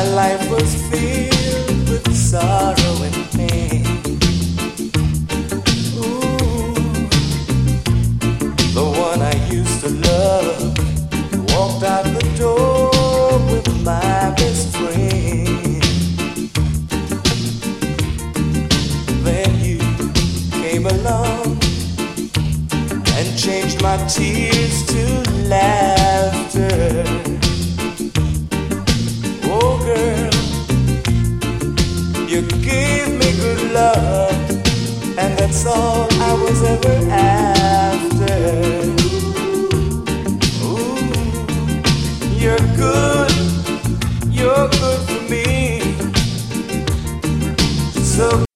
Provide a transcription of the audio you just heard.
life was filled with sorrow and pain. Ooh, the one I used to love walked out the door with my best friend. Then you came along and changed my tears to laughter. Oh girl, you gave me good love, and that's all I was ever after. Ooh, you're good for me. So